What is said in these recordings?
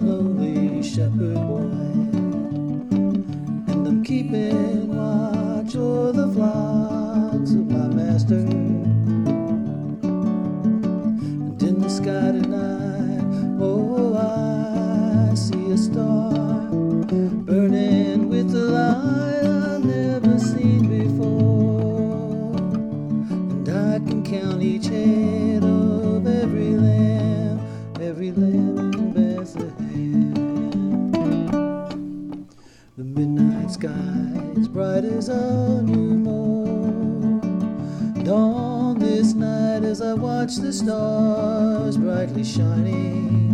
lonely shepherd boy, and I'm keeping watch o'er the flocks of my master. And in the sky tonight, oh, I see a star burning with a light I've never seen before. And I can count each head of every lamb in Bethlehem. The midnight sky is bright as a new morn. Dawn this night as I watch the stars brightly shining.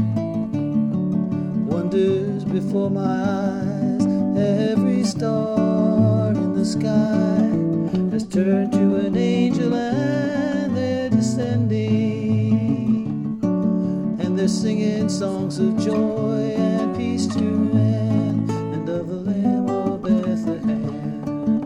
Wonders before my eyes, every star in the sky has turned to an angel and they're descending. And they're singing songs of joy and peace to men and of the Lamb of Bethlehem.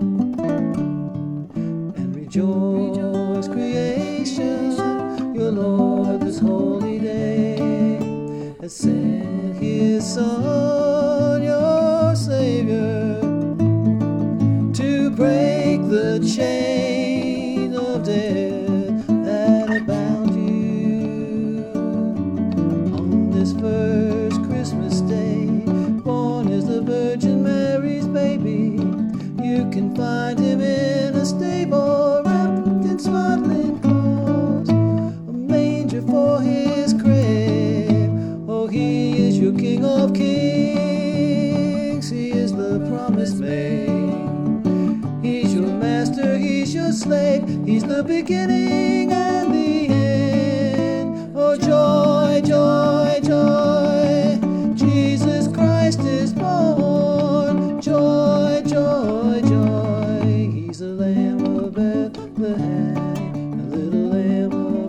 And rejoice, creation, your Lord this holy day has sent his Son, your Savior, to break the chain of death that had bound you. On this first Christmas day, born is the Virgin Mary's baby. You can find him in a stable wrapped in swaddling clothes, a manger for his crib. Oh, he is your King of Kings, he is the promised made. He's your master, he's your slave, he's the beginning and the end. Oh, joy, joy, joy, Jesus Christ is born. Joy, joy, joy, he's the Lamb of Bethlehem, the little Lamb of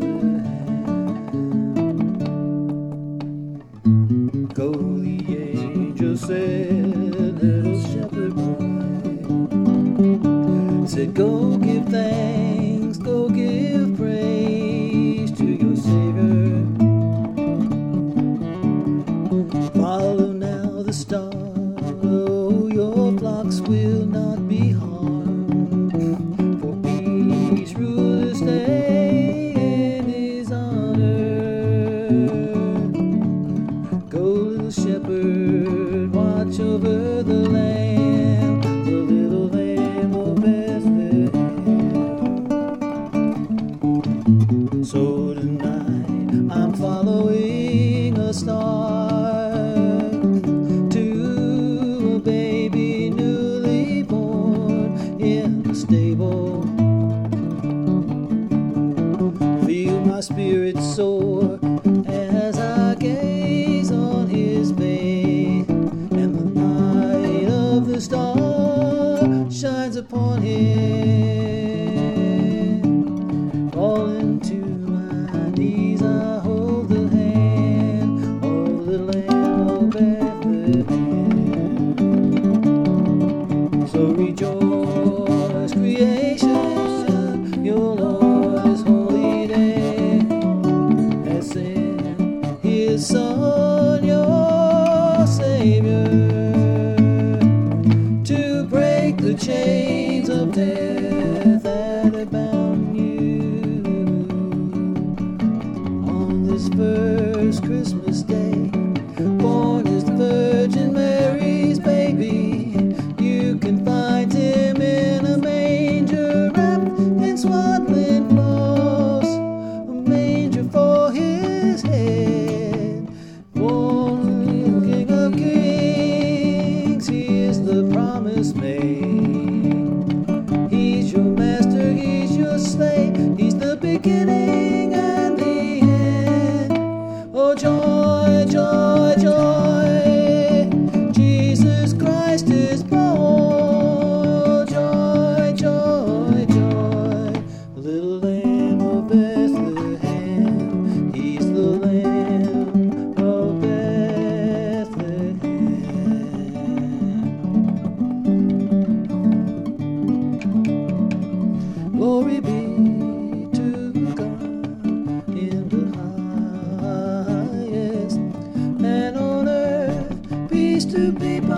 Bethlehem. Go, the angel said, little shepherd boy, said, go give thanks, go give praise to your Savior. Follow now the star, oh, your flocks will not be harmed, for each ruler stay in his honor. Go, little shepherd, watch over the lamb, the little Lamb of Bethlehem. So tonight I'm following a star to a baby newly born in the stable. Feel my spirit soar as I gaze on his face, and the light of the star shines upon him. Falling to my knees, I hold the hand of the Lamb of Bethlehem. So rejoice, creation, your Lord this holy day has sent his Son, your Savior, to break the chains of death that have bound you. On this first Christmas day, born is the Virgin Mary's baby. You can find him in a manger wrapped in swaddling clothes, a manger for his head. Born King of Kings, he is the promised made. He's your master, he's your slave, he's the beginning and the end. Oh, joy, joy, joy, Jesus Christ is born. Joy, joy, joy, little Lamb of Bethlehem, he's the Lamb of Bethlehem. Glory be to God. to be